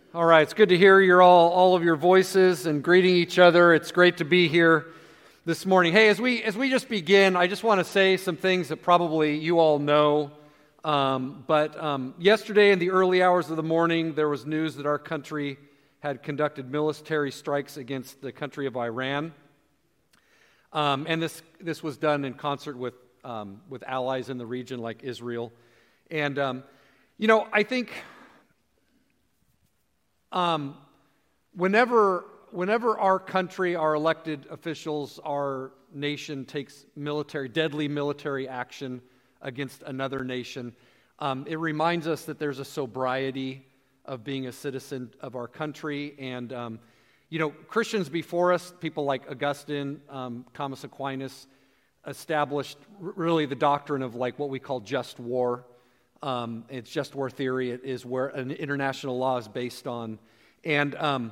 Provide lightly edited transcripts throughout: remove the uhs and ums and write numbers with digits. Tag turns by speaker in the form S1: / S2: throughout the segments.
S1: All right, it's good to hear all of your voices and greeting each other. It's great to be here this morning. Hey, as we just begin, I just want to say some things that probably you all know. But yesterday in the early hours of the morning, there was news that our country had conducted military strikes against the country of Iran. And this was done in concert with allies in the region like Israel. And, I think whenever our country, our elected officials, our nation takes deadly military action against another nation, it reminds us that there's a sobriety of being a citizen of our country. And, Christians before us, people like Augustine, Thomas Aquinas, established really the doctrine of like what we call just war. It's just war theory. It is where an international law is based on. And,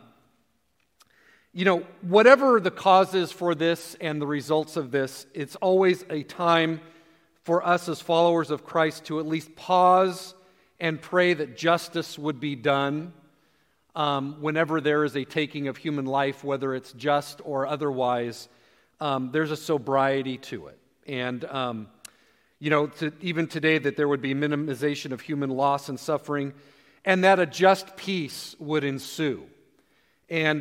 S1: whatever the causes for this and the results of this, it's always a time for us as followers of Christ to at least pause and pray that justice would be done whenever there is a taking of human life, whether it's just or otherwise. There's a sobriety to it. And, even today, that there would be minimization of human loss and suffering, and that a just peace would ensue. And,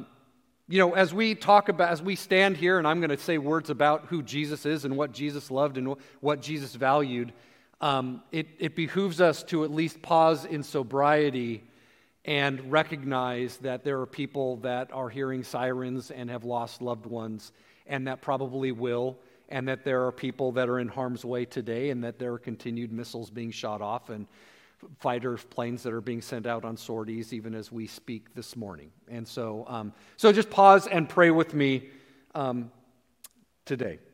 S1: as we stand here, and I'm going to say words about who Jesus is and what Jesus loved and what Jesus valued, it behooves us to at least pause in sobriety and recognize that there are people that are hearing sirens and have lost loved ones, and that probably will, and that there are people that are in harm's way today, and that there are continued missiles being shot off and fighter planes that are being sent out on sorties even as we speak this morning. And so just pause and pray with me today.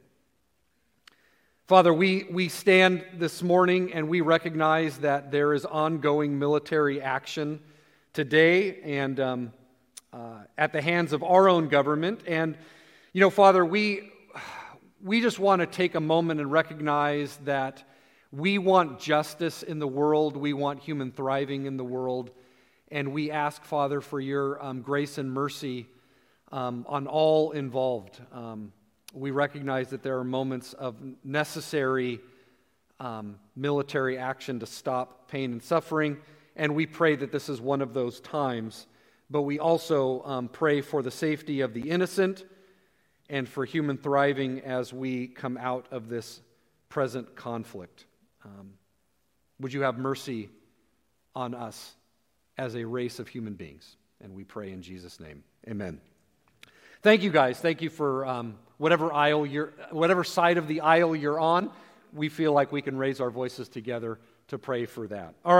S1: Father, we stand this morning and we recognize that there is ongoing military action today and at the hands of our own government. And, Father, we just want to take a moment and recognize that we want justice in the world. We want human thriving in the world. And we ask, Father, for your grace and mercy on all involved. We recognize that there are moments of necessary military action to stop pain and suffering. And we pray that this is one of those times. But we also pray for the safety of the innocent and for human thriving as we come out of this present conflict. Would you have mercy on us as a race of human beings? And we pray in Jesus' name. Amen. Thank you, guys. Thank you for whatever side of the aisle you're on. We feel like we can raise our voices together to pray for that. All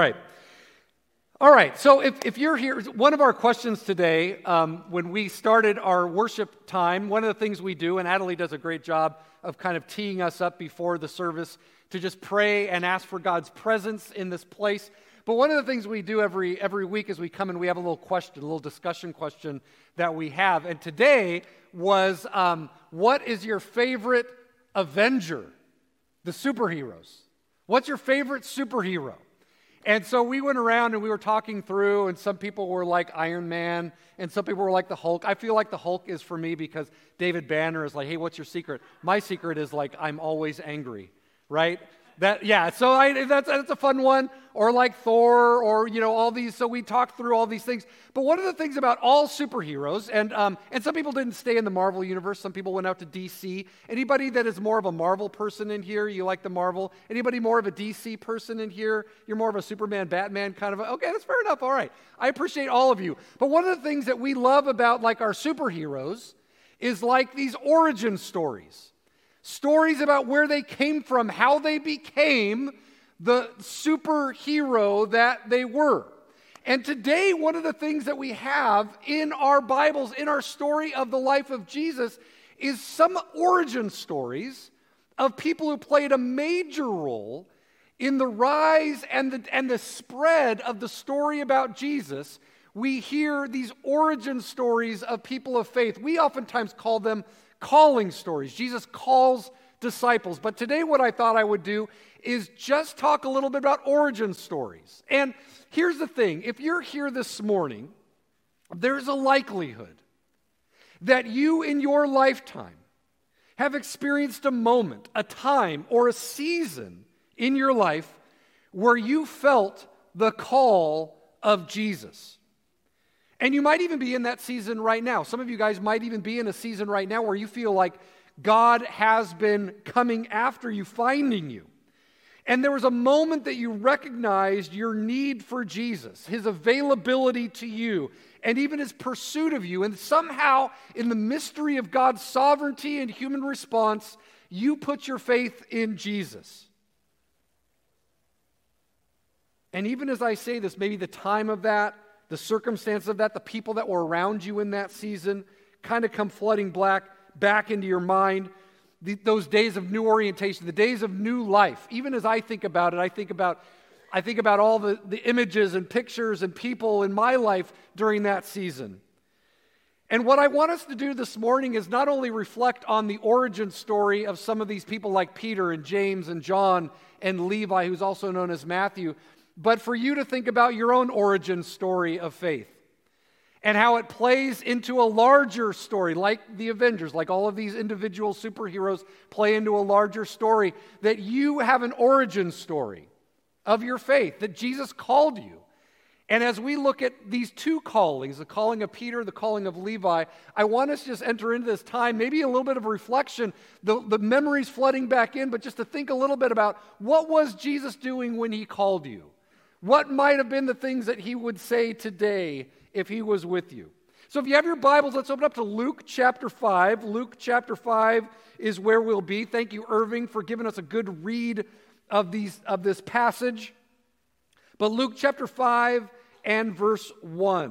S1: right, so if you're here, one of our questions today, when we started our worship time, one of the things we do, and Adelie does a great job of kind of teeing us up before the service to just pray and ask for God's presence in this place. But one of the things we do every week is we come and we have a little discussion question that we have. And today was, what is your favorite Avenger? The superheroes. What's your favorite superhero? And so we went around and we were talking through, and some people were like Iron Man, and some people were like the Hulk. I feel like the Hulk is for me because David Banner is like, hey, what's your secret? My secret is like, I'm always angry, right? That's a fun one. Or like Thor, or, all these. So we talked through all these things. But one of the things about all superheroes, and some people didn't stay in the Marvel universe. Some people went out to DC. Anybody that is more of a Marvel person in here? You like the Marvel? Anybody more of a DC person in here? You're more of a Superman, Batman kind of. Okay, that's fair enough. All right. I appreciate all of you. But one of the things that we love about like our superheroes is like these origin stories. Stories about where they came from, how they became the superhero that they were. And today, one of the things that we have in our Bibles, in our story of the life of Jesus, is some origin stories of people who played a major role in the rise and the spread of the story about Jesus. We hear these origin stories of people of faith. We oftentimes call them calling stories. Jesus calls disciples. But today what I thought I would do is just talk a little bit about origin stories. And here's the thing. If you're here this morning, there's a likelihood that you in your lifetime have experienced a moment, a time, or a season in your life where you felt the call of Jesus. And you might even be in that season right now. Some of you guys might even be in a season right now where you feel like God has been coming after you, finding you. And there was a moment that you recognized your need for Jesus, his availability to you, and even his pursuit of you. And somehow, in the mystery of God's sovereignty and human response, you put your faith in Jesus. And even as I say this, maybe the time of that, the circumstance of that, the people that were around you in that season kind of come flooding back into your mind. Those days of new orientation, the days of new life. Even as I think about it, I think about all the images and pictures and people in my life during that season. And what I want us to do this morning is not only reflect on the origin story of some of these people like Peter and James and John and Levi, who's also known as Matthew, but for you to think about your own origin story of faith and how it plays into a larger story, like the Avengers, like all of these individual superheroes play into a larger story, that you have an origin story of your faith, that Jesus called you. And as we look at these two callings, the calling of Peter, the calling of Levi, I want us to just enter into this time, maybe a little bit of reflection, the memories flooding back in, but just to think a little bit about what was Jesus doing when he called you? What might have been the things that he would say today if he was with you? So if you have your Bibles, let's open up to Luke chapter 5. Luke chapter 5 is where we'll be. Thank you, Irving, for giving us a good read of this passage. But Luke chapter 5 and verse 1.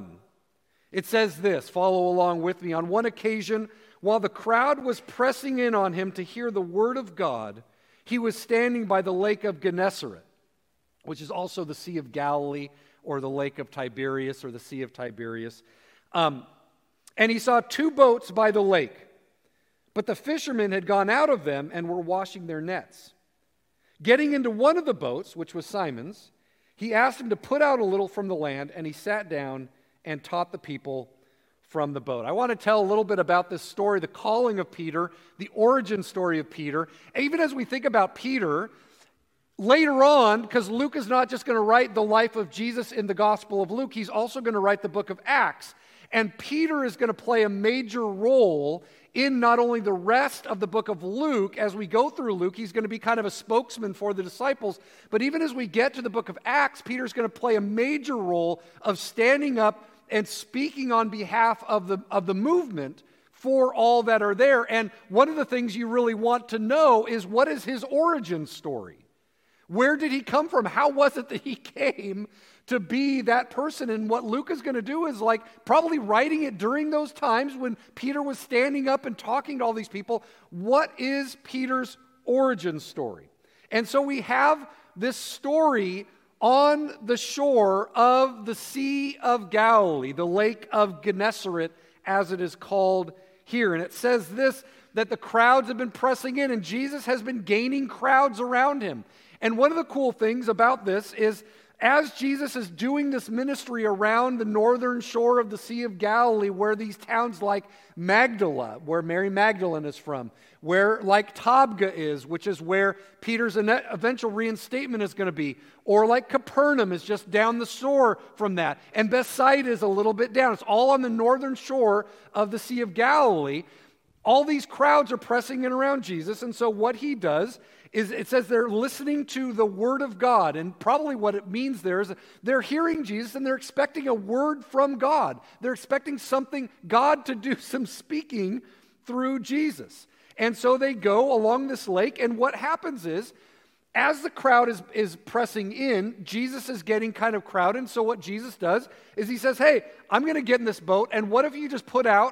S1: It says this, follow along with me. On one occasion, while the crowd was pressing in on him to hear the word of God, he was standing by the lake of Gennesaret, which is also the Sea of Galilee, or the Lake of Tiberias, or the Sea of Tiberias. And he saw two boats by the lake, but the fishermen had gone out of them and were washing their nets. Getting into one of the boats, which was Simon's, he asked him to put out a little from the land, and he sat down and taught the people from the boat. I want to tell a little bit about this story, the calling of Peter, the origin story of Peter. And even as we think about Peter, later on, because Luke is not just going to write the life of Jesus in the Gospel of Luke, he's also going to write the book of Acts. And Peter is going to play a major role in not only the rest of the book of Luke. As we go through Luke, he's going to be kind of a spokesman for the disciples. But even as we get to the book of Acts, Peter's going to play a major role of standing up and speaking on behalf of the movement for all that are there. And one of the things you really want to know is, what is his origin story? Where did he come from? How was it that he came to be that person? And what Luke is going to do is probably writing it during those times when Peter was standing up and talking to all these people. What is Peter's origin story? And so we have this story on the shore of the Sea of Galilee, the Lake of Gennesaret, as it is called here. And it says this, that the crowds have been pressing in, and Jesus has been gaining crowds around him. And one of the cool things about this is, as Jesus is doing this ministry around the northern shore of the Sea of Galilee, where these towns like Magdala, where Mary Magdalene is from, where like Tabgha is, which is where Peter's eventual reinstatement is going to be, or like Capernaum is just down the shore from that, and Bethsaida is a little bit down. It's all on the northern shore of the Sea of Galilee. All these crowds are pressing in around Jesus, and so what he does is, it says they're listening to the word of God, and probably what it means there is they're hearing Jesus and they're expecting a word from God. They're expecting God to do some speaking through Jesus. And so they go along this lake, and what happens is, as the crowd is pressing in, Jesus is getting kind of crowded, and so what Jesus does is he says, hey, I'm going to get in this boat, and what if you just put out,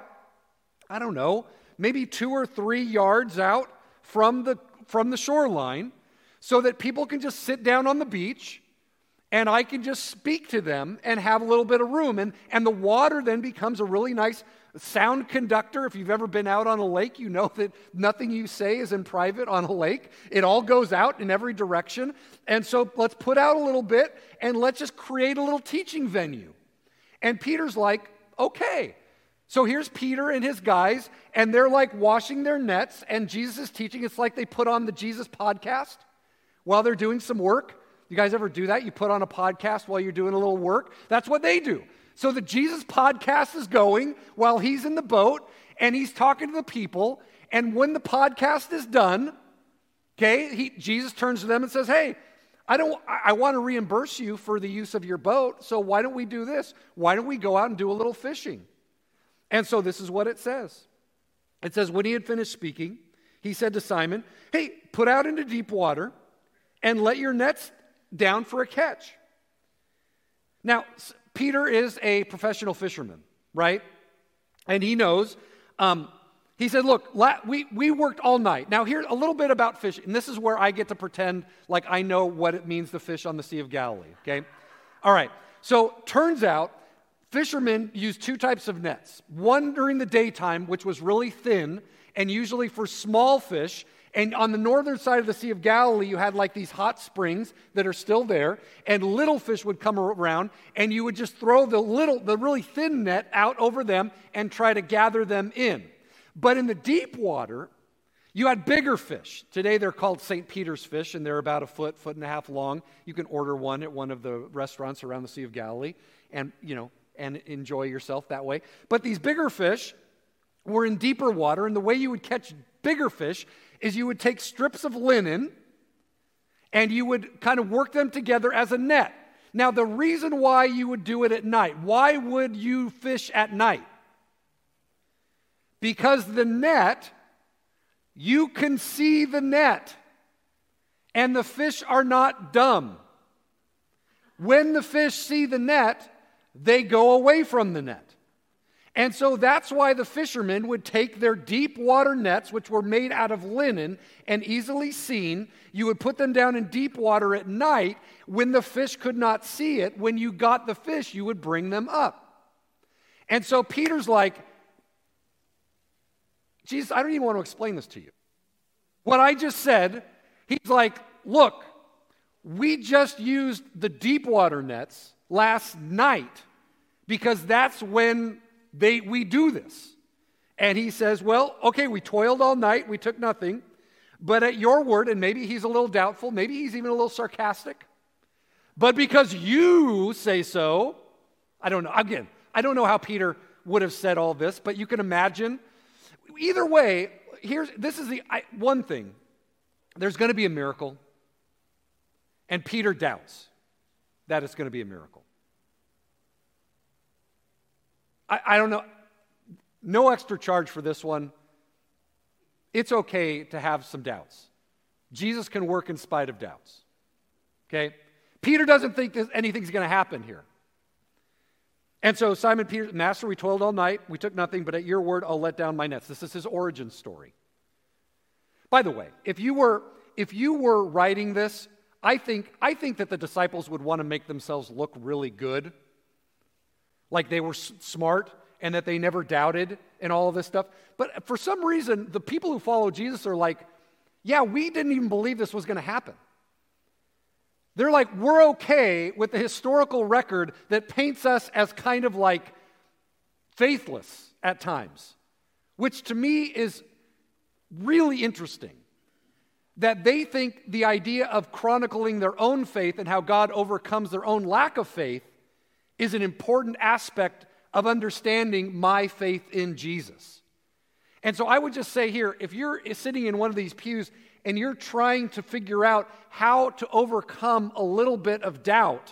S1: I don't know, maybe 2 or 3 yards out from the shoreline, so that people can just sit down on the beach and I can just speak to them and have a little bit of room. And the water then becomes a really nice sound conductor. If you've ever been out on a lake, you know that nothing you say is in private on a lake. It all goes out in every direction. And so let's put out a little bit and let's just create a little teaching venue. And Peter's like, okay. So here's Peter and his guys, and they're like washing their nets, and Jesus is teaching. It's like they put on the Jesus podcast while they're doing some work. You guys ever do that? You put on a podcast while you're doing a little work? That's what they do. So the Jesus podcast is going while he's in the boat, and he's talking to the people, and when the podcast is done, okay, Jesus turns to them and says, hey, I want to reimburse you for the use of your boat, so why don't we do this? Why don't we go out and do a little fishing? And so this is what it says. It says, when he had finished speaking, he said to Simon, hey, put out into deep water and let your nets down for a catch. Now, Peter is a professional fisherman, right? And he knows. He said, look, we worked all night. Now, here's a little bit about fishing. And this is where I get to pretend like I know what it means to fish on the Sea of Galilee, okay? All right. So, turns out, fishermen use two types of nets. One during the daytime, which was really thin, and usually for small fish. And on the northern side of the Sea of Galilee, you had like these hot springs that are still there, and little fish would come around, and you would just throw the really thin net out over them and try to gather them in. But in the deep water, you had bigger fish. Today they're called St. Peter's fish, and they're about a foot and a half long. You can order one at one of the restaurants around the Sea of Galilee, and enjoy yourself that way. But these bigger fish were in deeper water, and the way you would catch bigger fish is you would take strips of linen and you would kind of work them together as a net. Now, the reason why you would do it at night, why would you fish at night? Because the net, you can see the net, and the fish are not dumb. When the fish see the net, they go away from the net. And so that's why the fishermen would take their deep water nets, which were made out of linen and easily seen. You would put them down in deep water at night when the fish could not see it. When you got the fish, you would bring them up. And so Peter's like, Jesus, I don't even want to explain this to you. What I just said, he's like, look, we just used the deep water nets last night because that's when we do this. And he says, well, okay, we toiled all night, we took nothing, but at your word, and maybe he's a little doubtful, maybe he's even a little sarcastic, but because you say so, I don't know. Again, I don't know how Peter would have said all this, but you can imagine. Either way, this is the one thing. There's going to be a miracle, and Peter doubts that it's going to be a miracle. I don't know. No extra charge for this one. It's okay to have some doubts. Jesus can work in spite of doubts. Okay? Peter doesn't think that anything's going to happen here. And so Simon Peter, Master, we toiled all night. We took nothing, but at your word, I'll let down my nets. This is his origin story. By the way, if you were writing this, I think that the disciples would want to make themselves look really good, like they were smart and that they never doubted and all of this stuff. But for some reason, the people who follow Jesus are like, yeah, we didn't even believe this was going to happen. They're like, we're okay with the historical record that paints us as kind of like faithless at times, which to me is really interesting. That they think the idea of chronicling their own faith and how God overcomes their own lack of faith is an important aspect of understanding my faith in Jesus. And so I would just say here, if you're sitting in one of these pews and you're trying to figure out how to overcome a little bit of doubt,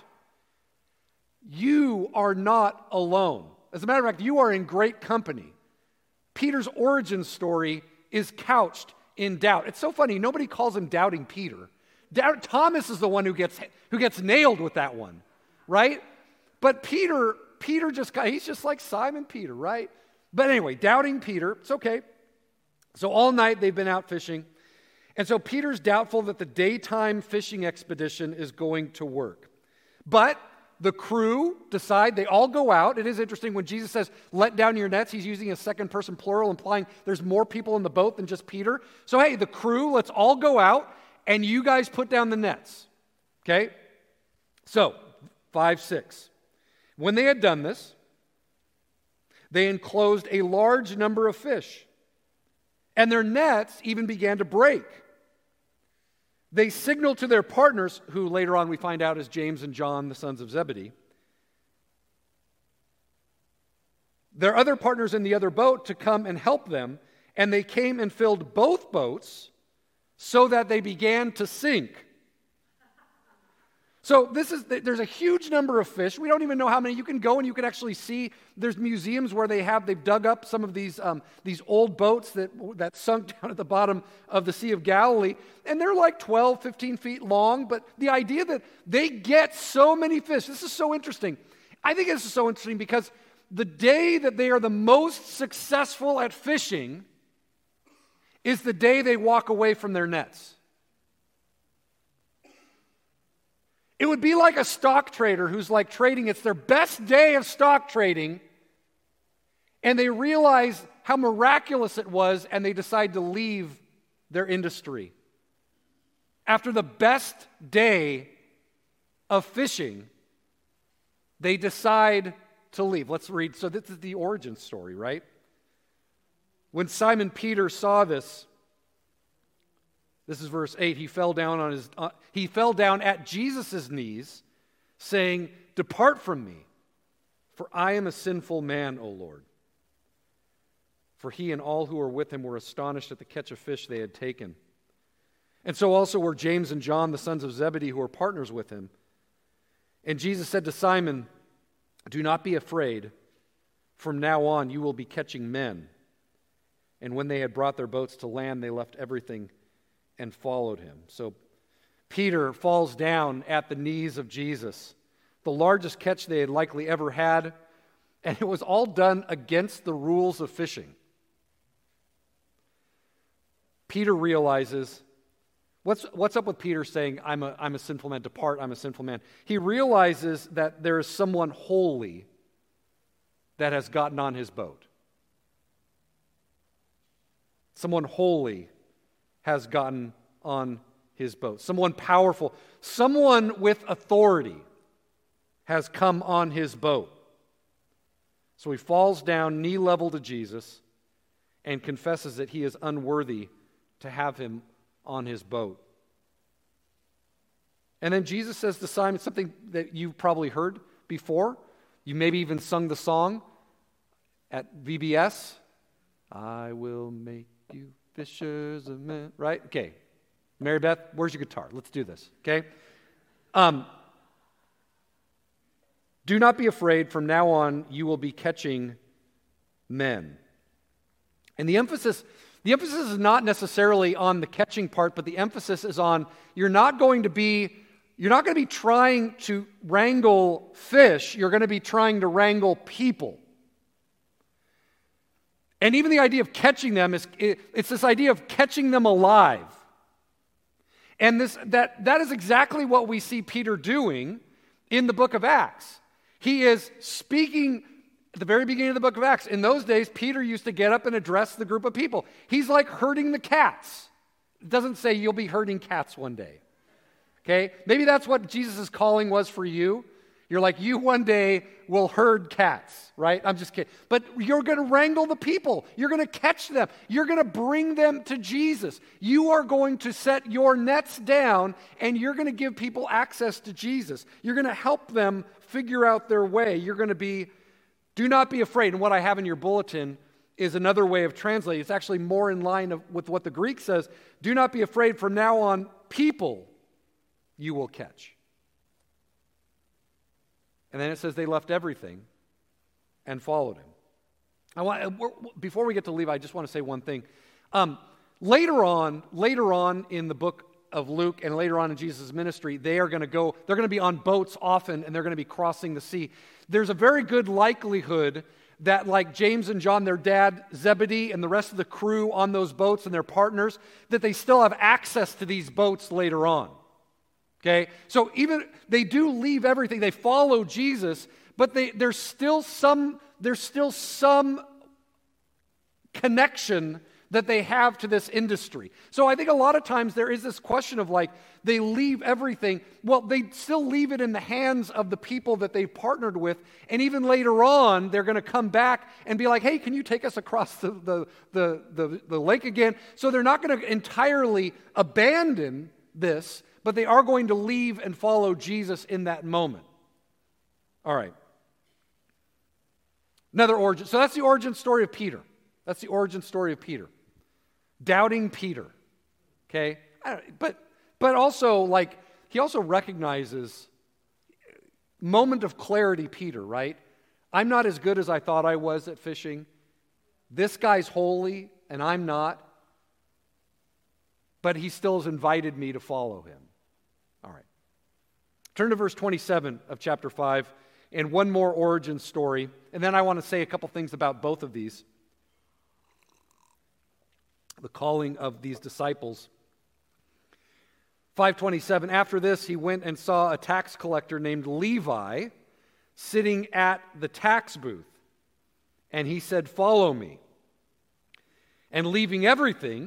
S1: you are not alone. As a matter of fact, you are in great company. Peter's origin story is couched in doubt. It's so funny, nobody calls him Doubting Peter. Thomas is the one who gets nailed with that one, right? But Peter he's just like Simon Peter, right? But anyway, Doubting Peter, it's okay. So all night they've been out fishing. And so Peter's doubtful that the daytime fishing expedition is going to work. But the crew decide, they all go out. It is interesting when Jesus says, let down your nets, he's using a second person plural, implying there's more people in the boat than just Peter. So hey, the crew, let's all go out, and you guys put down the nets. Okay? So, 5:6. When they had done this, they enclosed a large number of fish, and their nets even began to break. They signaled to their partners, who later on we find out is James and John, the sons of Zebedee, their other partners in the other boat to come and help them, and they came and filled both boats so that they began to sink. So there's a huge number of fish. We don't even know how many. You can go and you can actually see, there's museums where they've dug up some of these old boats that sunk down at the bottom of the Sea of Galilee, and they're like 12, 15 feet long, but the idea that they get so many fish, this is so interesting. I think this is so interesting because the day that they are the most successful at fishing is the day they walk away from their nets. It would be like a stock trader who's like trading, it's their best day of stock trading, and they realize how miraculous it was, and they decide to leave their industry. After the best day of fishing, they decide to leave. Let's read. So this is the origin story, right? When Simon Peter saw this is verse 8. He fell down at Jesus' knees, saying, "Depart from me, for I am a sinful man, O Lord." For he and all who were with him were astonished at the catch of fish they had taken. And so also were James and John, the sons of Zebedee, who were partners with him. And Jesus said to Simon, "Do not be afraid. From now on you will be catching men." And when they had brought their boats to land, they left everything and followed him. So Peter falls down at the knees of Jesus, the largest catch they had likely ever had, and it was all done against the rules of fishing. Peter realizes, what's up with Peter saying, I'm a sinful man, depart, I'm a sinful man. He realizes that there is someone holy that has gotten on his boat. Someone holy has gotten on his boat. Someone powerful, someone with authority has come on his boat. So he falls down knee level to Jesus and confesses that he is unworthy to have him on his boat. And then Jesus says to Simon something that you've probably heard before. You maybe even sung the song at VBS. I will make you fishers of men, right? Okay. Mary Beth, where's your guitar? Let's do this, okay? Do not be afraid. From now on, you will be catching men. And the emphasis is not necessarily on the catching part, but the emphasis is on you're not going to be trying to wrangle fish. You're going to be trying to wrangle people. And even the idea of catching them it's this idea of catching them alive. And that is exactly what we see Peter doing in the book of Acts. He is speaking at the very beginning of the book of Acts. In those days, Peter used to get up and address the group of people. He's like herding the cats. It doesn't say you'll be herding cats one day. Okay? Maybe that's what Jesus' calling was for you. You're like, you one day will herd cats, right? I'm just kidding. But you're going to wrangle the people. You're going to catch them. You're going to bring them to Jesus. You are going to set your nets down, and you're going to give people access to Jesus. You're going to help them figure out their way. You're going to be, do not be afraid. And what I have in your bulletin is another way of translating. It's actually more in line with what the Greek says. Do not be afraid. From now on, people you will catch. And then it says they left everything and followed him. Before we get to leave, I just want to say one thing. Later on in the book of Luke and later on in Jesus' ministry, they're going to be on boats often, and they're going to be crossing the sea. There's a very good likelihood that, like James and John, their dad Zebedee, and the rest of the crew on those boats and their partners, that they still have access to these boats later on. Okay? So even they do leave everything. They follow Jesus, but there's still some connection that they have to this industry. So I think a lot of times there is this question of like, they leave everything. Well, they still leave it in the hands of the people that they've partnered with, and even later on, they're going to come back and be like, hey, can you take us across the lake again? So they're not going to entirely abandon this, but they are going to leave and follow Jesus in that moment. All right. Another origin. So that's the origin story of Peter. That's the origin story of Peter. Doubting Peter. Okay? But also, like, he also recognizes moment of clarity Peter, right? I'm not as good as I thought I was at fishing. This guy's holy, and I'm not. But he still has invited me to follow him. All right. Turn to verse 27 of chapter 5, and one more origin story. And then I want to say a couple things about both of these. The calling of these disciples. 5:27, after this he went and saw a tax collector named Levi sitting at the tax booth. And he said, follow me. And leaving everything,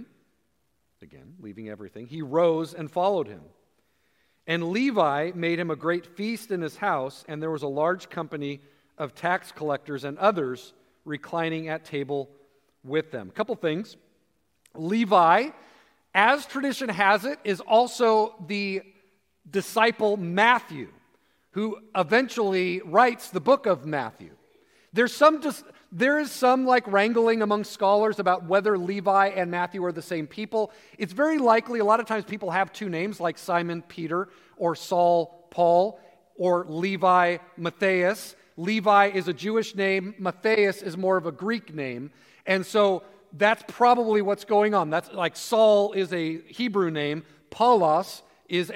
S1: he rose and followed him. And Levi made him a great feast in his house, and there was a large company of tax collectors and others reclining at table with them. A couple things. Levi, as tradition has it, is also the disciple Matthew, who eventually writes the book of Matthew. There is some like wrangling among scholars about whether Levi and Matthew are the same people. It's very likely, a lot of times people have two names, like Simon Peter, or Saul Paul, or Levi Matthias. Levi is a Jewish name, Matthias is more of a Greek name, and so that's probably what's going on. That's like Saul is a Hebrew name, Paulos is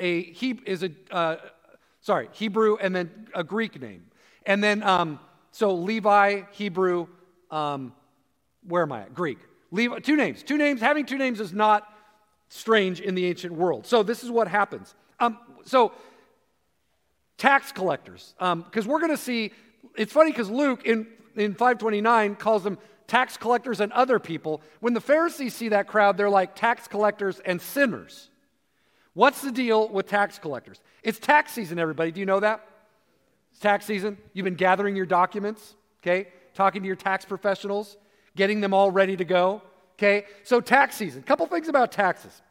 S1: Hebrew and then a Greek name. And then, so Levi, Hebrew, where am I at? Greek. Levi, two names. Having two names is not strange in the ancient world. So this is what happens. So tax collectors, because we're going to see, it's funny because Luke in 529 calls them tax collectors and other people. When the Pharisees see that crowd, they're like tax collectors and sinners. What's the deal with tax collectors? It's tax season, everybody. Do you know that? It's tax season. You've been gathering your documents, okay? Talking to your tax professionals, getting them all ready to go, okay? So tax season. A couple things about taxes.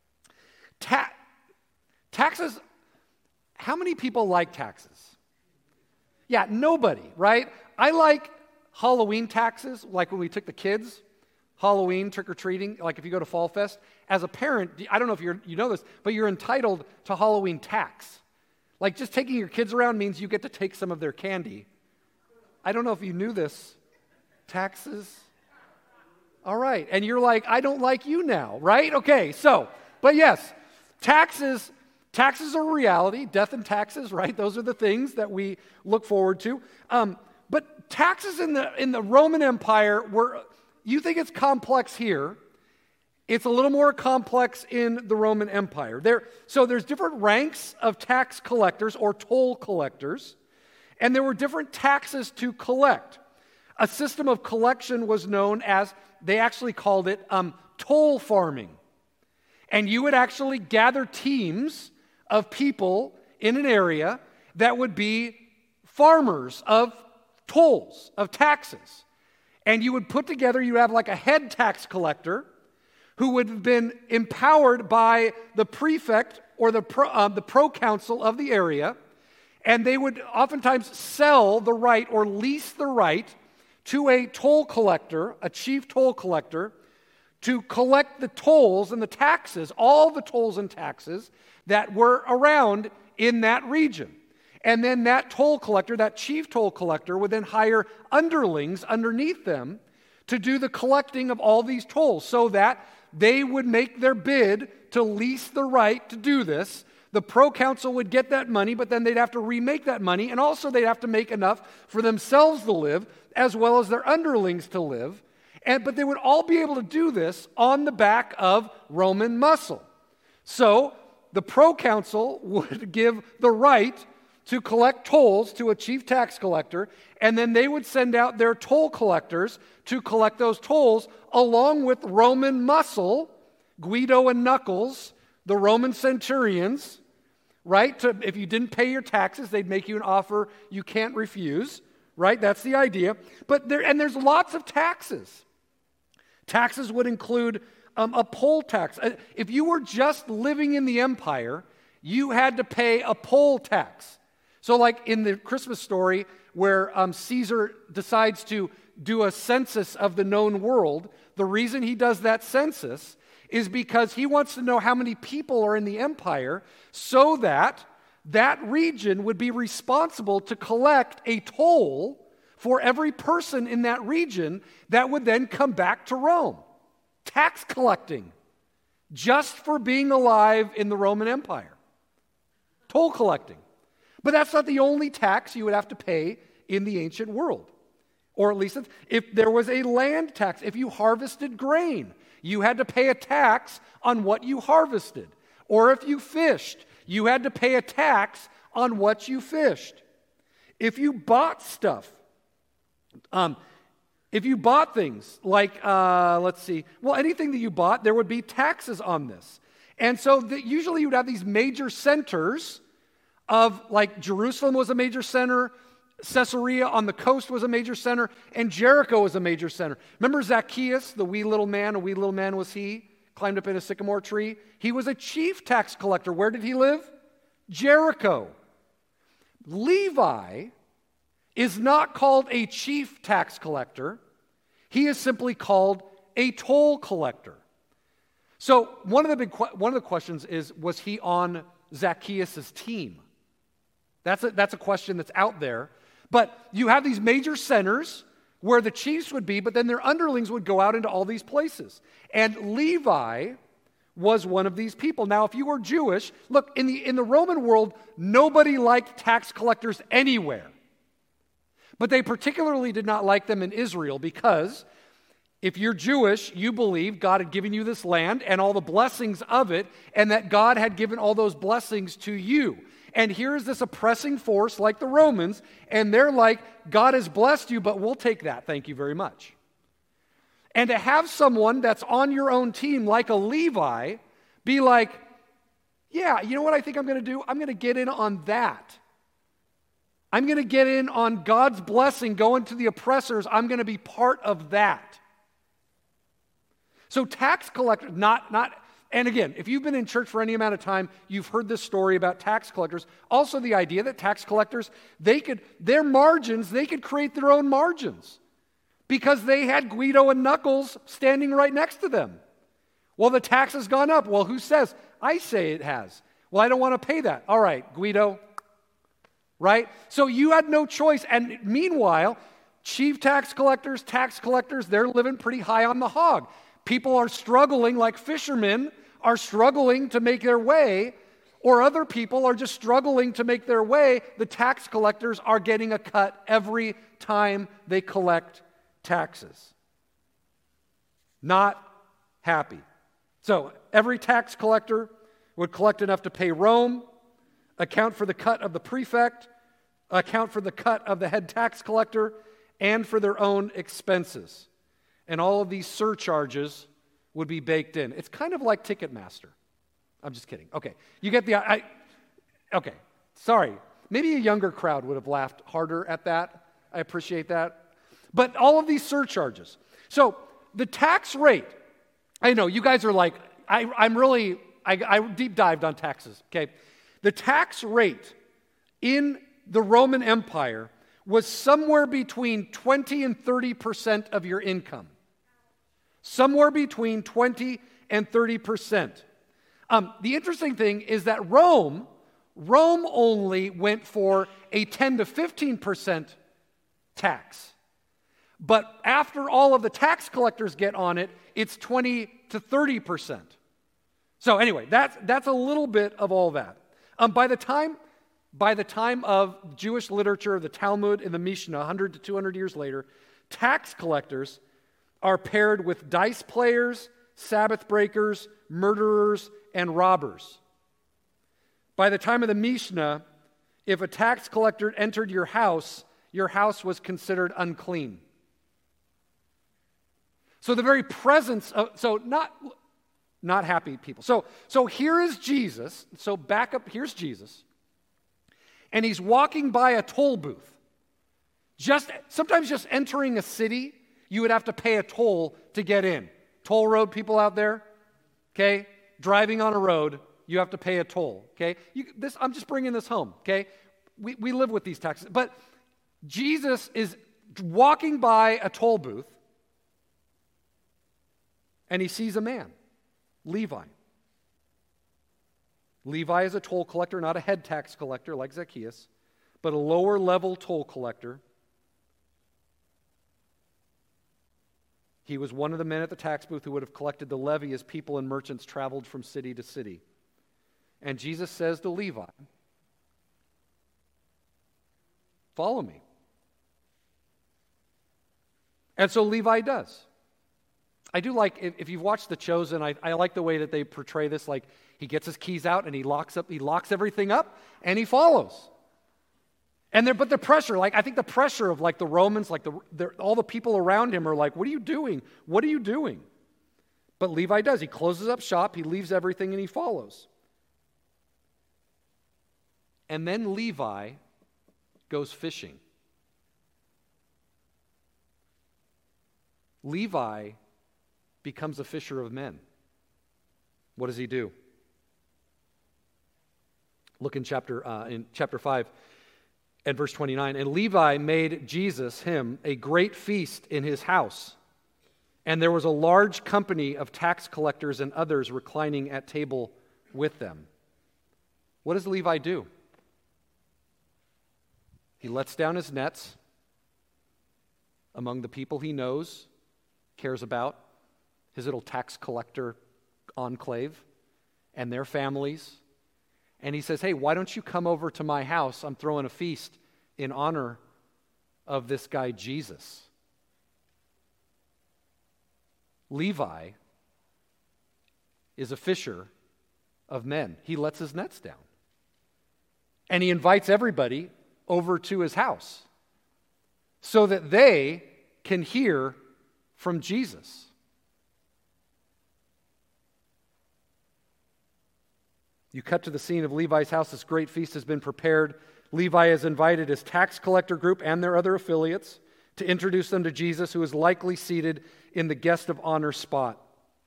S1: Taxes, how many people like taxes? Yeah, nobody, right? I like Halloween taxes, like when we took the kids, Halloween trick-or-treating, like if you go to Fall Fest. As a parent, I don't know if you know this, but you're entitled to Halloween tax. Like just taking your kids around means you get to take some of their candy. I don't know if you knew this. Taxes. All right. And you're like, I don't like you now, right? Okay, so, but yes, taxes are a reality. Death and taxes, right? Those are the things that we look forward to. But taxes in the Roman Empire were, you think it's complex here, it's a little more complex in the Roman Empire. So there's different ranks of tax collectors or toll collectors, and there were different taxes to collect. A system of collection was known as, they actually called it toll farming. And you would actually gather teams of people in an area that would be farmers of tolls, of taxes. And you would put together, you have like a head tax collector who would have been empowered by the prefect or the proconsul of the area, and they would oftentimes sell the right or lease the right to a toll collector, a chief toll collector, to collect the tolls and the taxes, all the tolls and taxes that were around in that region. And then that toll collector, that chief toll collector, would then hire underlings underneath them to do the collecting of all these tolls so that they would make their bid to lease the right to do this. The proconsul would get that money, but then they'd have to remake that money, and also they'd have to make enough for themselves to live as well as their underlings to live. But they would all be able to do this on the back of Roman muscle. So the proconsul would give the right to collect tolls to a chief tax collector, and then they would send out their toll collectors to collect those tolls along with Roman muscle, Guido and Knuckles, the Roman centurions, right? If you didn't pay your taxes, they'd make you an offer you can't refuse, right? That's the idea. There's lots of taxes. Taxes would include a poll tax. If you were just living in the empire, you had to pay a poll tax. So like in the Christmas story where Caesar decides to do a census of the known world, the reason he does that census is because he wants to know how many people are in the empire so that that region would be responsible to collect a toll for every person in that region that would then come back to Rome. Tax collecting, just for being alive in the Roman Empire. Toll collecting. But that's not the only tax you would have to pay in the ancient world. Or at least if there was a land tax, if you harvested grain, you had to pay a tax on what you harvested. Or if you fished, you had to pay a tax on what you fished. If you bought stuff, if you bought things like, anything that you bought, there would be taxes on this. And so usually you'd have these major centers of, like Jerusalem was a major center, Caesarea on the coast was a major center, and Jericho was a major center. Remember Zacchaeus, the wee little man, a wee little man was he, climbed up in a sycamore tree? He was a chief tax collector. Where did he live? Jericho. Levi is not called a chief tax collector. He is simply called a toll collector. So one of the questions is, was he on Zacchaeus' team? That's a question that's out there. But you have these major centers where the chiefs would be, but then their underlings would go out into all these places. And Levi was one of these people. Now, if you were Jewish, look, in the Roman world, nobody liked tax collectors anywhere. But they particularly did not like them in Israel because if you're Jewish, you believe God had given you this land and all the blessings of it, and that God had given all those blessings to you. And here's this oppressing force like the Romans, and they're like, God has blessed you, but we'll take that, thank you very much. And to have someone that's on your own team, like a Levi, be like, yeah, you know what I think I'm going to do? I'm going to get in on that. I'm going to get in on God's blessing going to the oppressors. I'm going to be part of that. So tax collectors, and again, if you've been in church for any amount of time, you've heard this story about tax collectors. Also the idea that tax collectors, they could create their own margins because they had Guido and Knuckles standing right next to them. Well, the tax has gone up. Well, who says? I say it has. Well, I don't want to pay that. All right, Guido. Right? So you had no choice. And meanwhile, chief tax collectors, they're living pretty high on the hog. People are struggling, like fishermen are struggling to make their way, or other people are just struggling to make their way. The tax collectors are getting a cut every time they collect taxes. Not happy. So every tax collector would collect enough to pay Rome, account for the cut of the prefect, account for the cut of the head tax collector, and for their own expenses. And all of these surcharges would be baked in. It's kind of like Ticketmaster. I'm just kidding. Okay, you get okay, sorry. Maybe a younger crowd would have laughed harder at that. I appreciate that. But all of these surcharges. So the tax rate, I know you guys are like, I deep dived on taxes, okay? The tax rate in the Roman Empire was somewhere between 20 and 30% of your income. Somewhere between 20 and 30%. The interesting thing is that Rome only went for a 10 to 15% tax. But after all of the tax collectors get on it, it's 20 to 30%. So anyway, that's a little bit of all that. By the time of Jewish literature, the Talmud and the Mishnah, 100 to 200 years later, tax collectors are paired with dice players, Sabbath breakers, murderers, and robbers. By the time of the Mishnah, if a tax collector entered your house was considered unclean. So the very presence of, not happy people. So here is Jesus. So back up, here's Jesus. And he's walking by a toll booth. Sometimes just entering a city, you would have to pay a toll to get in. Toll road people out there, okay? Driving on a road, you have to pay a toll, okay? I'm just bringing this home, okay? We live with these taxes. But Jesus is walking by a toll booth, and he sees a man, Levi. Levi is a toll collector, not a head tax collector like Zacchaeus, but a lower level toll collector. He was one of the men at the tax booth who would have collected the levy as people and merchants traveled from city to city. And Jesus says to Levi, "Follow me." And so Levi does. I do like, if you've watched The Chosen, I like the way that they portray this, like he gets his keys out and he locks everything up and he follows. But the pressure, I think the pressure of the Romans, all the people around him are like, "What are you doing? What are you doing?" But Levi does. He closes up shop, he leaves everything, and he follows. And then Levi goes fishing. Levi becomes a fisher of men. What does he do? Look in chapter 5 and verse 29. And Levi made Jesus, him, a great feast in his house. And there was a large company of tax collectors and others reclining at table with them. What does Levi do? He lets down his nets among the people he knows, cares about, his little tax collector enclave, and their families. And he says, "Hey, why don't you come over to my house? I'm throwing a feast in honor of this guy Jesus." Levi is a fisher of men. He lets his nets down. And he invites everybody over to his house so that they can hear from Jesus. You cut to the scene of Levi's house. This great feast has been prepared. Levi has invited his tax collector group and their other affiliates to introduce them to Jesus, who is likely seated in the guest of honor spot.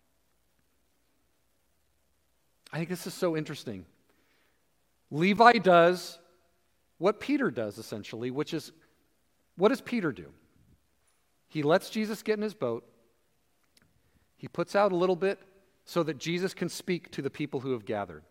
S1: I think this is so interesting. Levi does what Peter does, essentially, which is, what does Peter do? He lets Jesus get in his boat. He puts out a little bit so that Jesus can speak to the people who have gathered.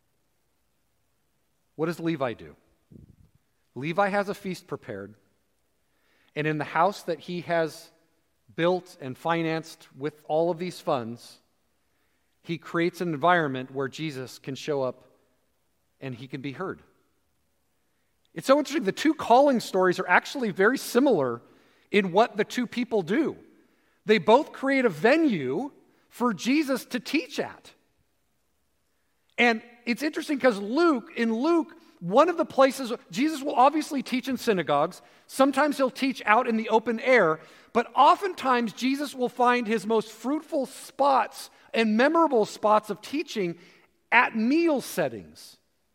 S1: What does Levi do? Levi has a feast prepared, and in the house that he has built and financed with all of these funds, he creates an environment where Jesus can show up and he can be heard. It's so interesting. The two calling stories are actually very similar in what the two people do. They both create a venue for Jesus to teach at. And it's interesting because in Luke, one of the places, Jesus will obviously teach in synagogues. Sometimes he'll teach out in the open air. But oftentimes, Jesus will find his most fruitful spots and memorable spots of teaching at meal settings.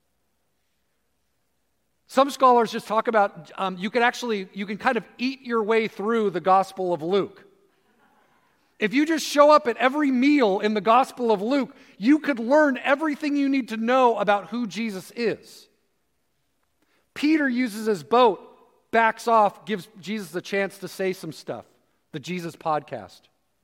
S1: Some scholars just talk about you can kind of eat your way through the Gospel of Luke. If you just show up at every meal in the Gospel of Luke, you could learn everything you need to know about who Jesus is. Peter uses his boat, backs off, gives Jesus a chance to say some stuff. The Jesus podcast.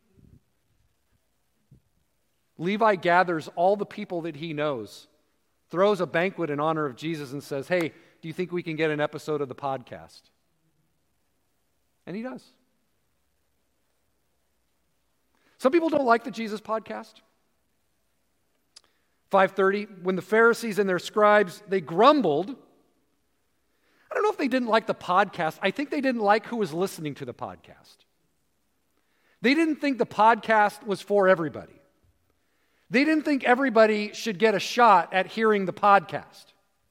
S1: Levi gathers all the people that he knows, throws a banquet in honor of Jesus, and says, "Hey, do you think we can get an episode of the podcast?" And he does. Some people don't like the Jesus podcast. 5:30, when the Pharisees and their scribes, they grumbled. I don't know if they didn't like the podcast. I think they didn't like who was listening to the podcast. They didn't think the podcast was for everybody. They didn't think everybody should get a shot at hearing the podcast.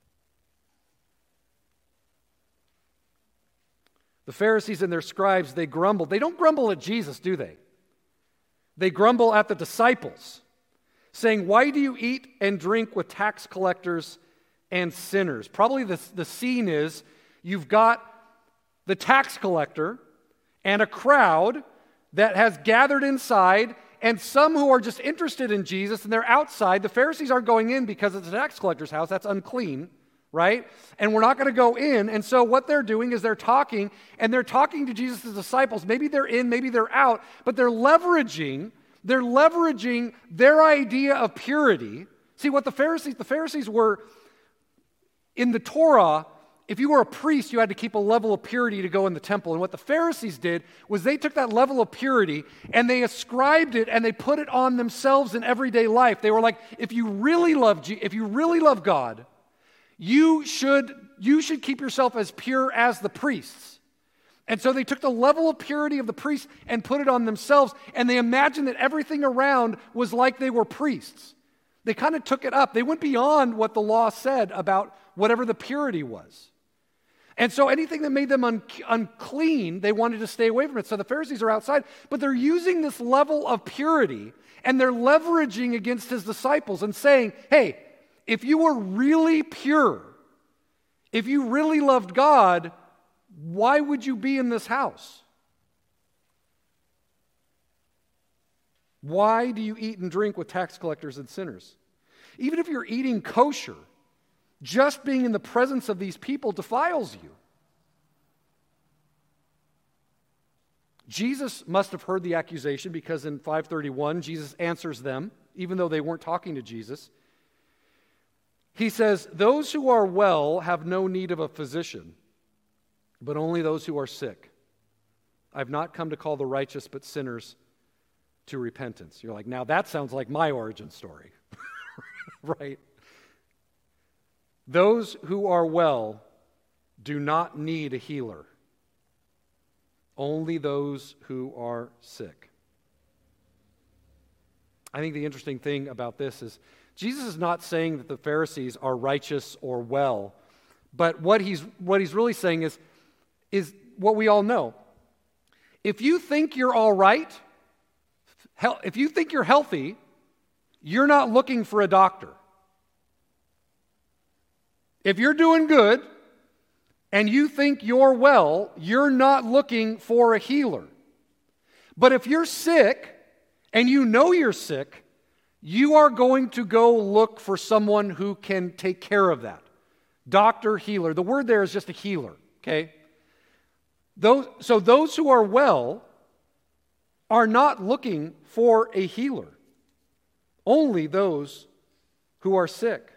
S1: The Pharisees and their scribes, they grumbled. They don't grumble at Jesus, do they? They grumble at the disciples, saying, "Why do you eat and drink with tax collectors and sinners?" Probably the scene is you've got the tax collector and a crowd that has gathered inside, and some who are just interested in Jesus, and they're outside. The Pharisees aren't going in because it's a tax collector's house. That's unclean, right? And we're not going to go in. And so what they're doing is they're talking to Jesus' disciples. Maybe they're in, maybe they're out, but they're leveraging their idea of purity. See, what the Pharisees were, in the Torah, if you were a priest, you had to keep a level of purity to go in the temple. And what the Pharisees did was they took that level of purity and they ascribed it and they put it on themselves in everyday life. They were like, if you really love God, you should keep yourself as pure as the priests. And so they took the level of purity of the priests and put it on themselves, and they imagined that everything around was like they were priests. They kind of took it up. They went beyond what the law said about whatever the purity was. And so anything that made them unclean, they wanted to stay away from it. So the Pharisees are outside, but they're using this level of purity, and they're leveraging against his disciples and saying, hey, if you were really pure, if you really loved God, why would you be in this house? Why do you eat and drink with tax collectors and sinners? Even if you're eating kosher, just being in the presence of these people defiles you. Jesus must have heard the accusation, because in 5:31, Jesus answers them, even though they weren't talking to Jesus. He says, "Those who are well have no need of a physician, but only those who are sick. I've not come to call the righteous, but sinners to repentance." You're like, now that sounds like my origin story, right? Those who are well do not need a healer. Only those who are sick. I think the interesting thing about this is Jesus is not saying that the Pharisees are righteous or well, but what he's really saying is what we all know. If you think you're all right, if you think you're healthy, you're not looking for a doctor. If you're doing good and you think you're well, you're not looking for a healer. But if you're sick and you know you're sick, you are going to go look for someone who can take care of that. Doctor, healer. The word there is just a healer, okay? So those who are well are not looking for a healer. Only those who are sick.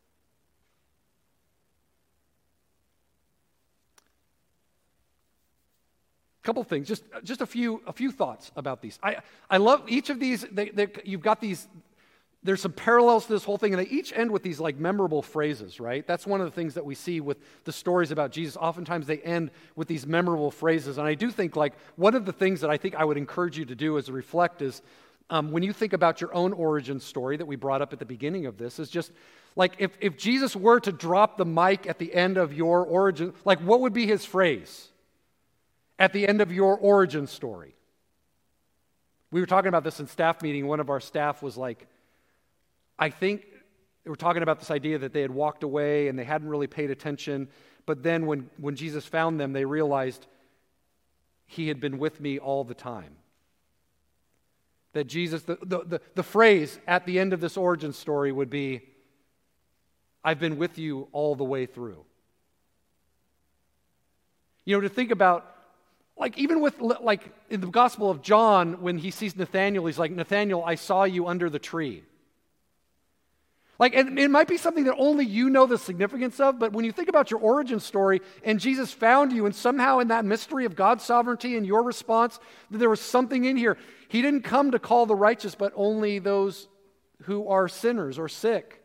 S1: Couple things, just a few thoughts about these. I love each of these. You've got these. There's some parallels to this whole thing, and they each end with these like memorable phrases, right? That's one of the things that we see with the stories about Jesus. Oftentimes they end with these memorable phrases, and I do think like one of the things that I think I would encourage you to do as a reflect is when you think about your own origin story that we brought up at the beginning of this, is just like if Jesus were to drop the mic at the end of your origin, like what would be his phrase at the end of your origin story? We were talking about this in staff meeting. One of our staff was like, I think they were talking about this idea that they had walked away and they hadn't really paid attention, but then when Jesus found them, they realized he had been with me all the time. That Jesus, the phrase at the end of this origin story would be, I've been with you all the way through. You know, to think about, like even with, like in the Gospel of John, when he sees Nathanael, he's like, Nathanael, I saw you under the tree. Like, and it might be something that only you know the significance of, but when you think about your origin story and Jesus found you, and somehow in that mystery of God's sovereignty and your response, that there was something in here. He didn't come to call the righteous, but only those who are sinners or sick.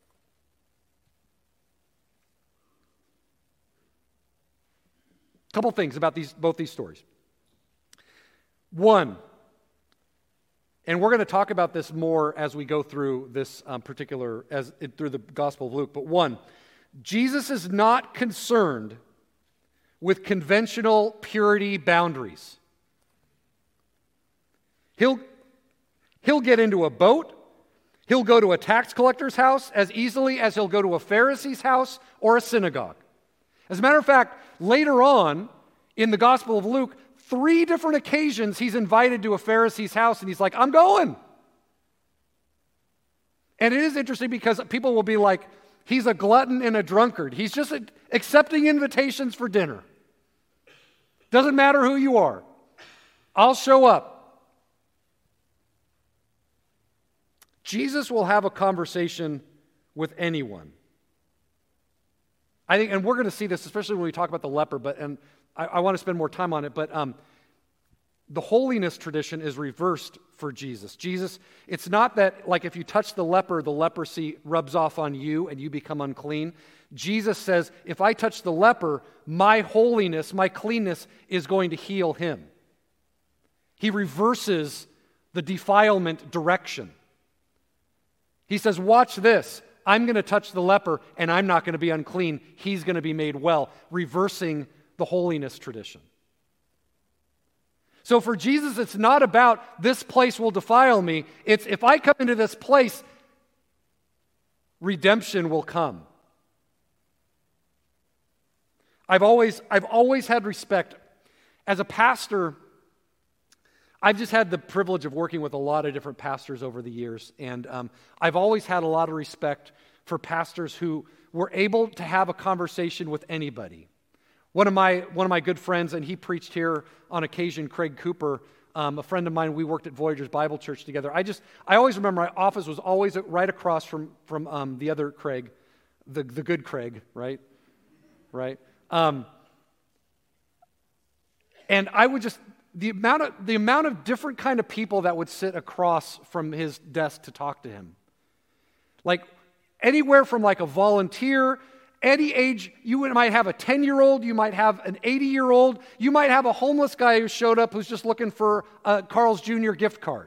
S1: A couple things about both these stories. One, And we're going to talk about this more as we go through this through the Gospel of Luke. But one, Jesus is not concerned with conventional purity boundaries. He'll get into a boat. He'll go to a tax collector's house as easily as he'll go to a Pharisee's house or a synagogue. As a matter of fact, later on in the Gospel of Luke, 3 different occasions he's invited to a Pharisee's house and he's like, I'm going. And it is interesting because people will be like, he's a glutton and a drunkard. He's just accepting invitations for dinner. Doesn't matter who you are. I'll show up. Jesus will have a conversation with anyone. I think, and we're going to see this, especially when we talk about the leper, and I want to spend more time on it, but the holiness tradition is reversed for Jesus. Jesus, it's not that, like, if you touch the leper, the leprosy rubs off on you and you become unclean. Jesus says, if I touch the leper, my holiness, my cleanness is going to heal him. He reverses the defilement direction. He says, watch this. I'm going to touch the leper, and I'm not going to be unclean. He's going to be made well, reversing the holiness tradition. So for Jesus, it's not about this place will defile me. It's if I come into this place, redemption will come. I've always had respect. As a pastor, I've just had the privilege of working with a lot of different pastors over the years, and I've always had a lot of respect for pastors who were able to have a conversation with anybody. One of my good friends, and he preached here on occasion, Craig Cooper, a friend of mine, we worked at Voyagers Bible Church together. I always remember my office was always right across from the other Craig, the good Craig, right? And I would just, the amount of different kind of people that would sit across from his desk to talk to him. Like anywhere from like a volunteer, any age, you might have a 10-year-old, you might have an 80-year-old, you might have a homeless guy who showed up who's just looking for a Carl's Jr. gift card.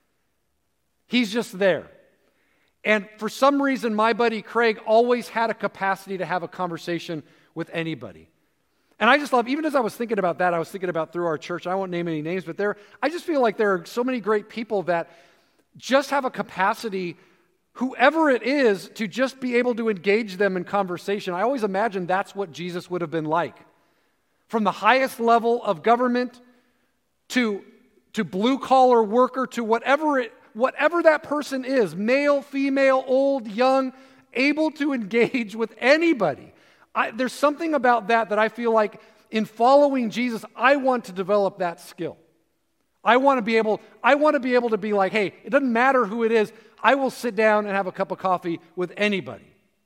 S1: He's just there. And for some reason, my buddy Craig always had a capacity to have a conversation with anybody. And I just love, even as I was thinking about that, I was thinking about through our church, I won't name any names, but I just feel like there are so many great people that just have a capacity, whoever it is, to just be able to engage them in conversation. I always imagine that's what Jesus would have been like. From the highest level of government to blue-collar worker to whatever that person is, male, female, old, young, able to engage with anybody. There's something about that I feel like in following Jesus, I want to develop that skill. I want to be able to be like, hey, it doesn't matter who it is, I will sit down and have a cup of coffee with anybody.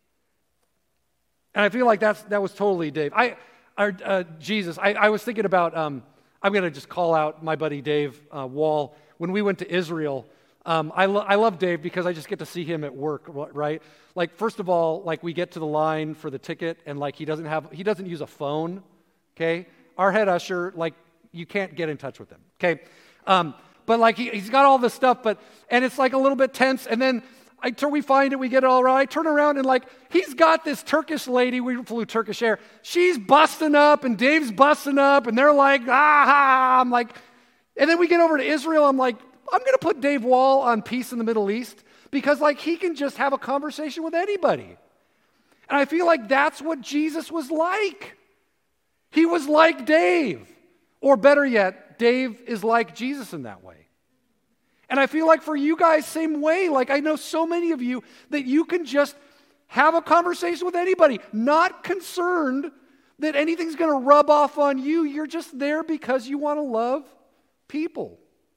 S1: And I feel like that was totally Dave. Jesus. I was thinking about, I'm going to just call out my buddy Dave Wall. When we went to Israel, I love Dave because I just get to see him at work, right? Like, first of all, like we get to the line for the ticket and like he doesn't use a phone, okay? Our head usher, like you can't get in touch with him, okay? But like he's got all this stuff, and it's like a little bit tense, and then until we find it, we get it all right. I turn around and like he's got this Turkish lady, we flew Turkish Air, she's busting up and Dave's busting up, and they're like, I'm like, and then we get over to Israel, I'm like, I'm going to put Dave Wall on Peace in the Middle East because like he can just have a conversation with anybody. And I feel like that's what Jesus was like. He was like Dave. Or better yet, Dave is like Jesus in that way. And I feel like for you guys, same way. Like I know so many of you that you can just have a conversation with anybody, not concerned that anything's going to rub off on you. You're just there because you want to love people.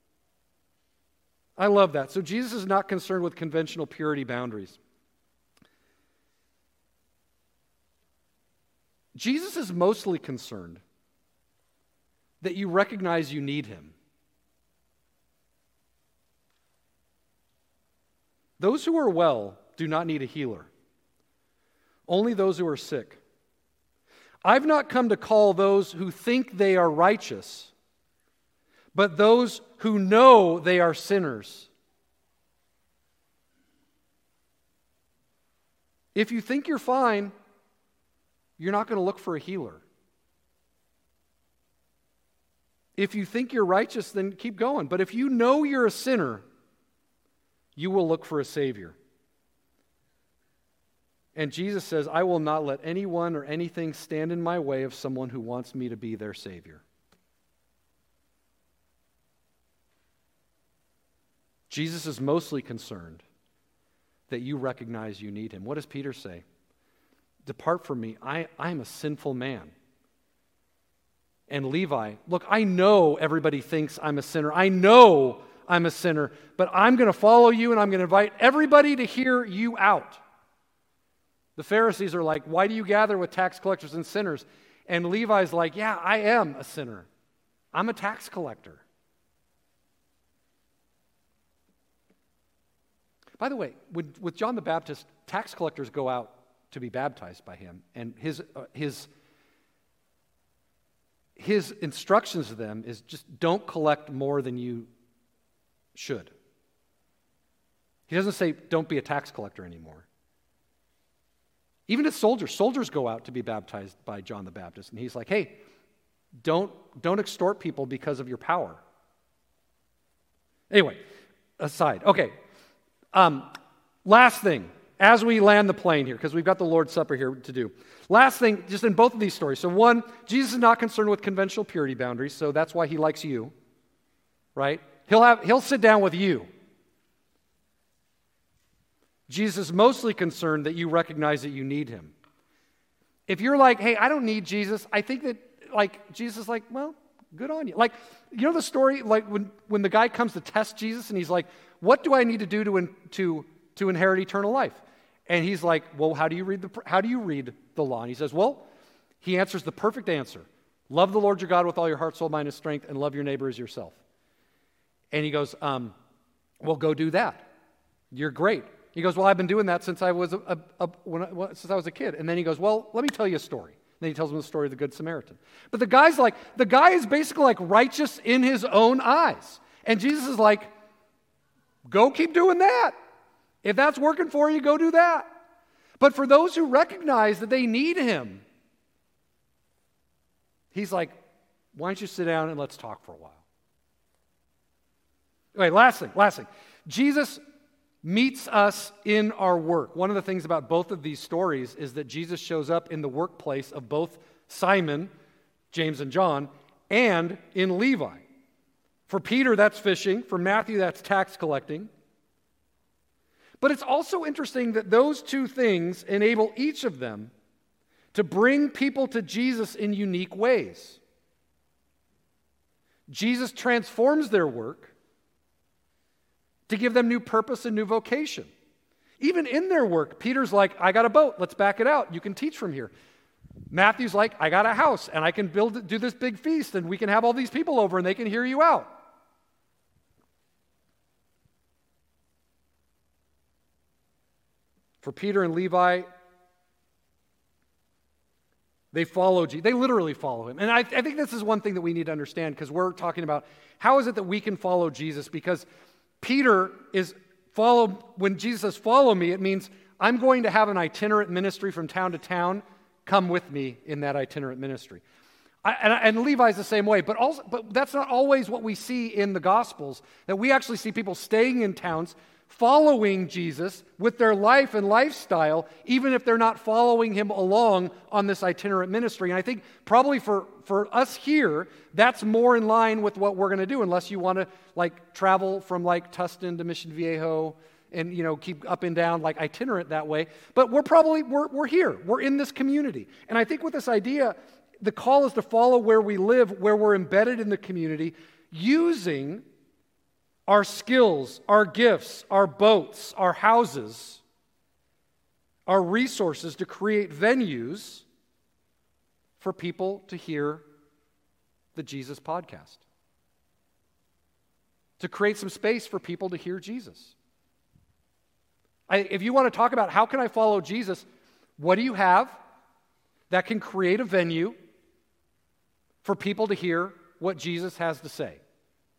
S1: I love that. So Jesus is not concerned with conventional purity boundaries. Jesus is mostly concerned that you recognize you need him. Those who are well do not need a healer. Only those who are sick. I've not come to call those who think they are righteous, but those who know they are sinners. If you think you're fine, you're not going to look for a healer. If you think you're righteous, then keep going. But if you know you're a sinner, you will look for a Savior. And Jesus says, I will not let anyone or anything stand in my way of someone who wants me to be their Savior. Jesus is mostly concerned that you recognize you need him. What does Peter say? Depart from me, I am a sinful man. And Levi, look, I know everybody thinks I'm a sinner. I know I'm a sinner, but I'm going to follow you and I'm going to invite everybody to hear you out. The Pharisees are like, why do you gather with tax collectors and sinners? And Levi's like, yeah, I am a sinner. I'm a tax collector. By the way, with John the Baptist, tax collectors go out to be baptized by him. And his instructions to them is just don't collect more than you should. He doesn't say don't be a tax collector anymore. Even as soldiers go out to be baptized by John the Baptist, and he's like, hey, don't extort people because of your power. Anyway, aside. Okay. Last thing, as we land the plane here, because we've got the Lord's Supper here to do. Last thing, just in both of these stories. So one, Jesus is not concerned with conventional purity boundaries, so that's why he likes you, right? He'll sit down with you. Jesus is mostly concerned that you recognize that you need him. If you're like, hey, I don't need Jesus, I think that, Jesus is like, well, good on you. You know the story, when the guy comes to test Jesus, and he's like, what do I need to do to inherit eternal life? And he's like, well, how do you read the law? And he says, well, he answers the perfect answer. Love the Lord your God with all your heart, soul, mind, and strength, and love your neighbor as yourself. And he goes, well, go do that. You're great. He goes, well, I've been doing that since I was since I was a kid. And then he goes, well, let me tell you a story. And then he tells him the story of the Good Samaritan. But the guy is basically like righteous in his own eyes. And Jesus is like, go keep doing that. If that's working for you, go do that. But for those who recognize that they need him, he's like, why don't you sit down and let's talk for a while? Okay, last thing. Jesus meets us in our work. One of the things about both of these stories is that Jesus shows up in the workplace of both Simon, James and John, and in Levi. For Peter, that's fishing. For Matthew, that's tax collecting. But it's also interesting that those two things enable each of them to bring people to Jesus in unique ways. Jesus transforms their work to give them new purpose and new vocation. Even in their work, Peter's like, I got a boat, let's back it out. You can teach from here. Matthew's like, I got a house, and I can do this big feast, and we can have all these people over, and they can hear you out. For Peter and Levi, they follow Jesus. They literally follow him. And I think this is one thing that we need to understand, because we're talking about how is it that we can follow Jesus, because Peter when Jesus says, follow me, it means I'm going to have an itinerant ministry from town to town. Come with me in that itinerant ministry. And Levi's the same way, but that's not always what we see in the Gospels, that we actually see people staying in towns, following Jesus with their life and lifestyle, even if they're not following him along on this itinerant ministry. And I think probably for us here, that's more in line with what we're going to do, unless you want to travel from Tustin to Mission Viejo and keep up and down itinerant that way. But we're here. We're in this community. And I think with this idea, the call is to follow where we live, where we're embedded in the community, using our skills, our gifts, our boats, our houses, our resources to create venues for people to hear the Jesus podcast. To create some space for people to hear Jesus. If you want to talk about how can I follow Jesus, what do you have that can create a venue for people to hear what Jesus has to say?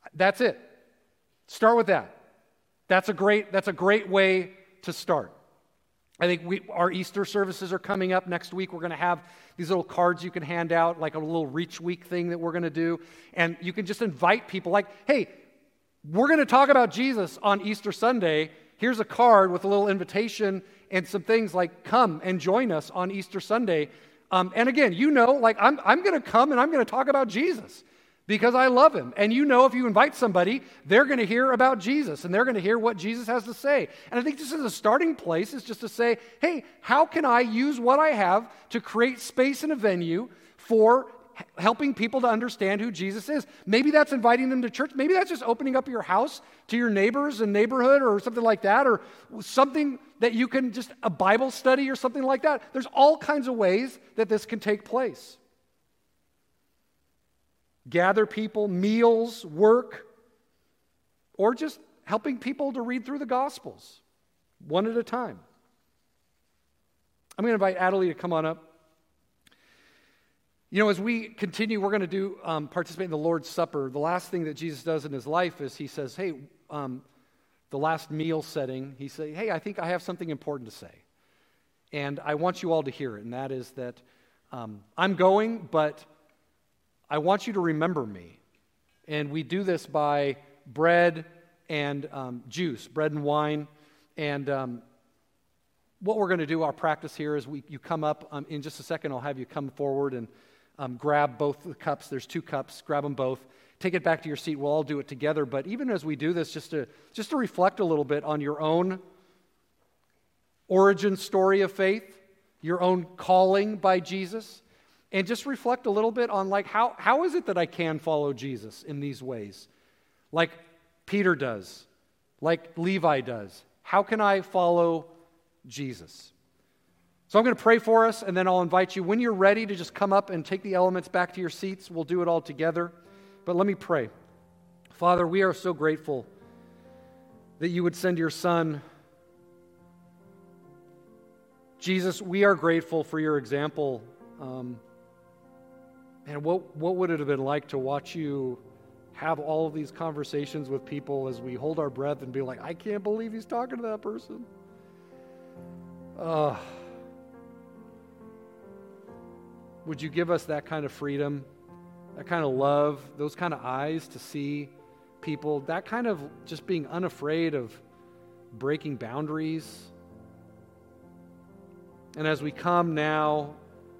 S1: That's it. Start with that. That's a great way to start. I think our Easter services are coming up next week. We're going to have these little cards you can hand out, like a little Reach Week thing that we're going to do. And you can just invite people like, hey, we're going to talk about Jesus on Easter Sunday. Here's a card with a little invitation and some things like come and join us on Easter Sunday. And again, I'm going to come and I'm going to talk about Jesus because I love him. And if you invite somebody, they're going to hear about Jesus and they're going to hear what Jesus has to say. And I think this is a starting place, is just to say, hey, how can I use what I have to create space in a venue for helping people to understand who Jesus is? Maybe that's inviting them to church. Maybe that's just opening up your house to your neighbors and neighborhood or something like that, or something that you can just, a Bible study or something like that. There's all kinds of ways that this can take place. Gather people, meals, work, or just helping people to read through the Gospels one at a time. I'm going to invite Adelie to come on up. As we continue, we're going to participate in the Lord's Supper. The last thing that Jesus does in his life is he says, hey, the last meal setting, he says, hey, I think I have something important to say. And I want you all to hear it, and that is that I'm going, but I want you to remember me. And we do this by bread and juice, bread and wine. And what we're going to do, our practice here is you come up. In just a second, I'll have you come forward and grab both the cups. There's 2 cups. Grab them both. Take it back to your seat. We'll all do it together. But even as we do this, just to reflect a little bit on your own origin story of faith, your own calling by Jesus, and just reflect a little bit on how is it that I can follow Jesus in these ways? Like Peter does, like Levi does. How can I follow Jesus? So I'm going to pray for us, and then I'll invite you, when you're ready, to just come up and take the elements back to your seats. We'll do it all together. But let me pray. Father, we are so grateful that you would send your Son. Jesus, we are grateful for your example. And what would it have been like to watch you have all of these conversations with people as we hold our breath and be like, I can't believe he's talking to that person. Would you give us that kind of freedom, that kind of love, those kind of eyes to see people, that kind of just being unafraid of breaking boundaries? And as we come now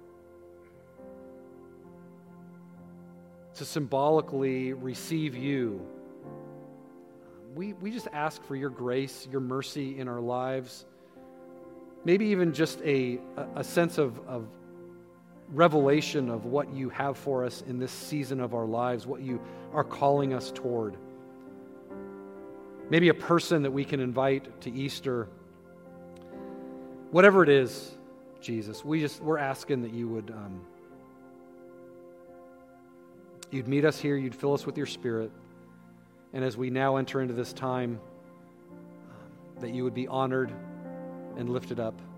S1: to symbolically receive you, we just ask for your grace, your mercy in our lives. Maybe even just a sense of revelation of what you have for us in this season of our lives, what you are calling us toward. Maybe a person that we can invite to Easter. Whatever it is, Jesus, we're asking that you would you'd meet us here, you'd fill us with your Spirit, and as we now enter into this time, that you would be honored and lifted up.